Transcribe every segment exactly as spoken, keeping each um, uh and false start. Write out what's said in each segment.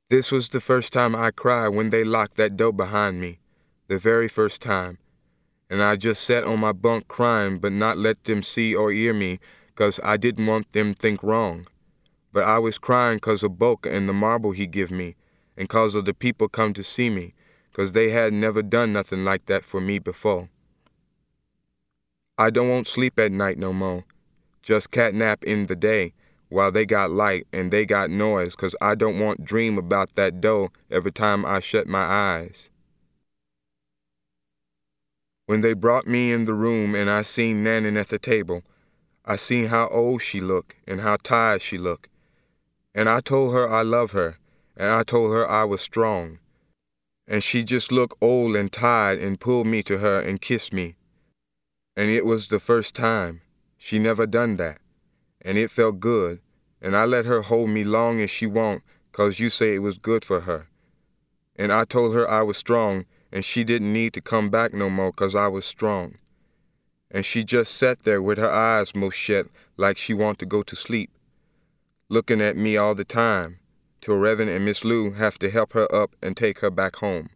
This was the first time I cried when they locked that door behind me, the very first time. And I just sat on my bunk crying but not let them see or hear me 'cause I didn't want them think wrong. But I was crying 'cause of Boca and the marble he give me, and 'cause of the people come to see me, 'cause they had never done nothing like that for me before. I don't want sleep at night no more, just catnap in the day while they got light and they got noise 'cause I don't want dream about that dough every time I shut my eyes. When they brought me in the room and I seen Nannin at the table, I seen how old she looked and how tired she looked. And I told her I love her, and I told her I was strong. And she just looked old and tired and pulled me to her and kissed me. And it was the first time. She never done that. And it felt good. And I let her hold me long as she want, 'cause you say it was good for her. And I told her I was strong, and she didn't need to come back no more 'cause I was strong. And she just sat there with her eyes most shut like she want to go to sleep, looking at me all the time, till Reverend and Miss Lou have to help her up and take her back home.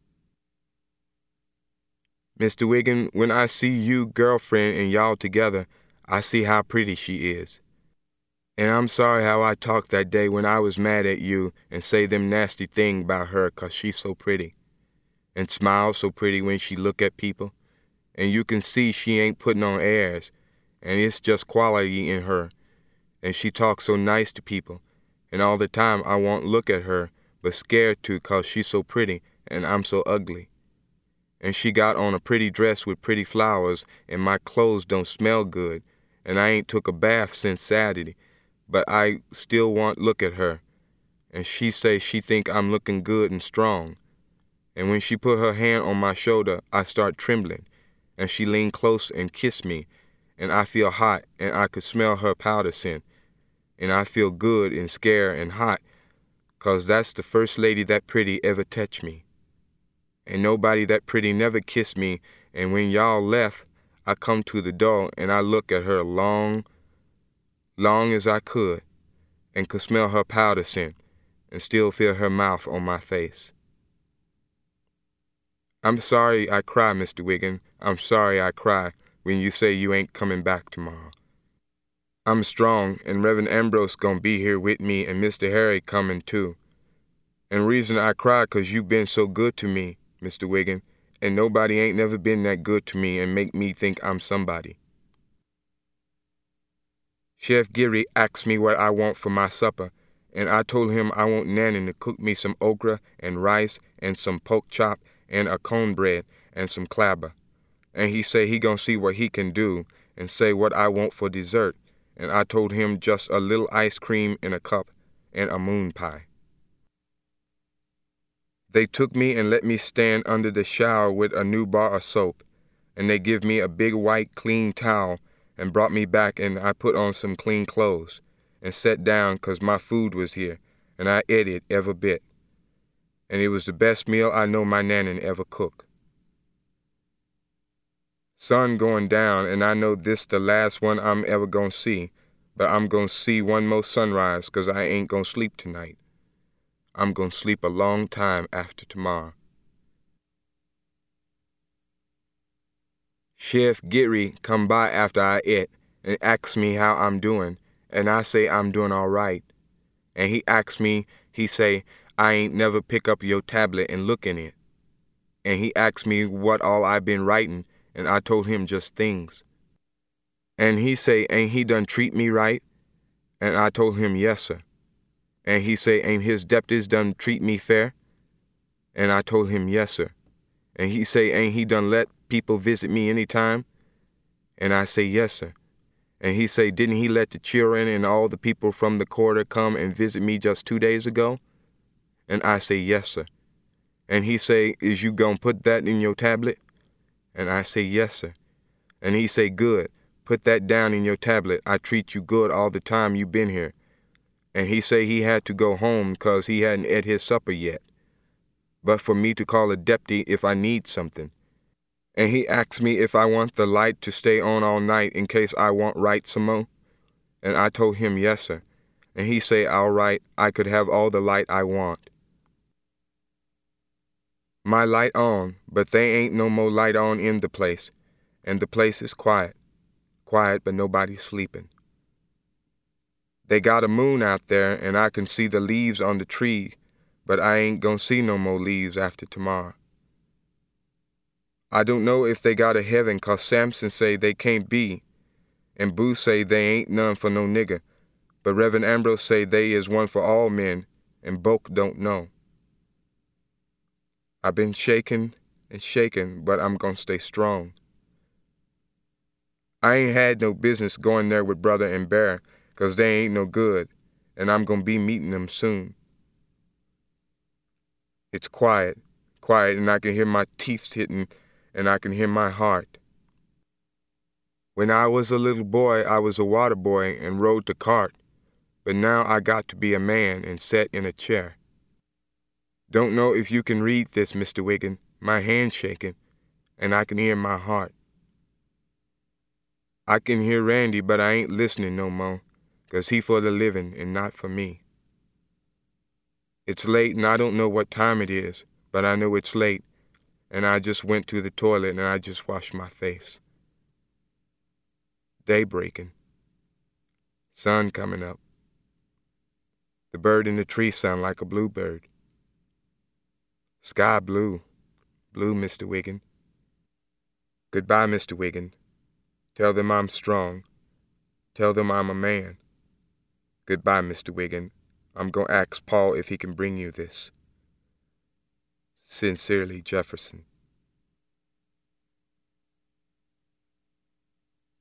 Mister Wiggin, when I see you, girlfriend, and y'all together, I see how pretty she is. And I'm sorry how I talked that day when I was mad at you and say them nasty thing about her 'cause she's so pretty. And smiles so pretty when she look at people. And you can see she ain't putting on airs, and it's just quality in her. And she talks so nice to people, and all the time I won't look at her, but scared to 'cause she's so pretty and I'm so ugly. And she got on a pretty dress with pretty flowers, and my clothes don't smell good, and I ain't took a bath since Saturday, but I still won't look at her. And she say she think I'm looking good and strong. And when she put her hand on my shoulder, I start trembling, and she leaned close and kissed me, and I feel hot, and I could smell her powder scent, and I feel good and scared and hot, 'cause that's the first lady that pretty ever touched me. And nobody that pretty never kissed me, and when y'all left, I come to the door, and I look at her long, long as I could, and could smell her powder scent, and still feel her mouth on my face. I'm sorry I cry, Mister Wiggin. I'm sorry I cry when you say you ain't coming back tomorrow. I'm strong, and Reverend Ambrose gonna be here with me, and Mister Harry coming too. And reason I cry 'cause you been so good to me, Mister Wiggin, and nobody ain't never been that good to me and make me think I'm somebody. Chef Geary asked me what I want for my supper, and I told him I want Nannin to cook me some okra and rice and some pork chop and a cornbread and some clabber. And he say he gonna see what he can do and say what I want for dessert, and I told him just a little ice cream in a cup and a moon pie. They took me and let me stand under the shower with a new bar of soap, and they give me a big white clean towel and brought me back, and I put on some clean clothes and sat down 'cause my food was here, and I ate it every bit. And it was the best meal I know my Nannin ever cooked. Sun going down, and I know this the last one I'm ever gonna see, but I'm gonna see one more sunrise 'cause I ain't gonna sleep tonight. I'm gonna sleep a long time after tomorrow. Chef Geary come by after I ate and asked me how I'm doing, and I say I'm doing all right. And he asked me, he say, I ain't never pick up your tablet and look in it. And he asked me what all I been writing, and I told him just things. And he say, ain't he done treat me right? And I told him, yes, sir. And he say, ain't his deputies done treat me fair? And I told him, yes, sir. And he say, ain't he done let people visit me anytime? And I say, yes, sir. And he say, didn't he let the children and all the people from the quarter come and visit me just two days ago? And I say, yes, sir. And he say, is you gonna put that in your tablet? And I say, yes, sir. And he say, good. Put that down in your tablet. I treat you good all the time you been here. And he say he had to go home 'cause he hadn't ate his supper yet. But for me to call a deputy if I need something. And he asked me if I want the light to stay on all night in case I want write some more. And I told him, yes, sir. And he say, all right, I could have all the light I want. My light on, but they ain't no more light on in the place, and the place is quiet. Quiet, but nobody's sleeping. They got a moon out there, and I can see the leaves on the tree, but I ain't gonna see no more leaves after tomorrow. I don't know if they got a heaven, 'cause Samson say they can't be, and Boo say they ain't none for no nigger, but Reverend Ambrose say they is one for all men, and Boke don't know. I've been shaking and shaking, but I'm gonna stay strong. I ain't had no business going there with Brother and Bear, 'cause they ain't no good, and I'm gonna be meeting them soon. It's quiet, quiet, and I can hear my teeth hitting, and I can hear my heart. When I was a little boy, I was a water boy and rode the cart, but now I got to be a man and sat in a chair. Don't know if you can read this, Mister Wiggin. My hand's shaking, and I can hear my heart. I can hear Randy, but I ain't listening no more, 'cause he for the living and not for me. It's late, and I don't know what time it is, but I know it's late, and I just went to the toilet and I just washed my face. Day breaking. Sun coming up. The bird in the tree sound like a bluebird. Sky blue. Blue, Mister Wiggin. Goodbye, Mister Wiggin. Tell them I'm strong. Tell them I'm a man. Goodbye, Mister Wiggin. I'm going to ask Paul if he can bring you this. Sincerely, Jefferson.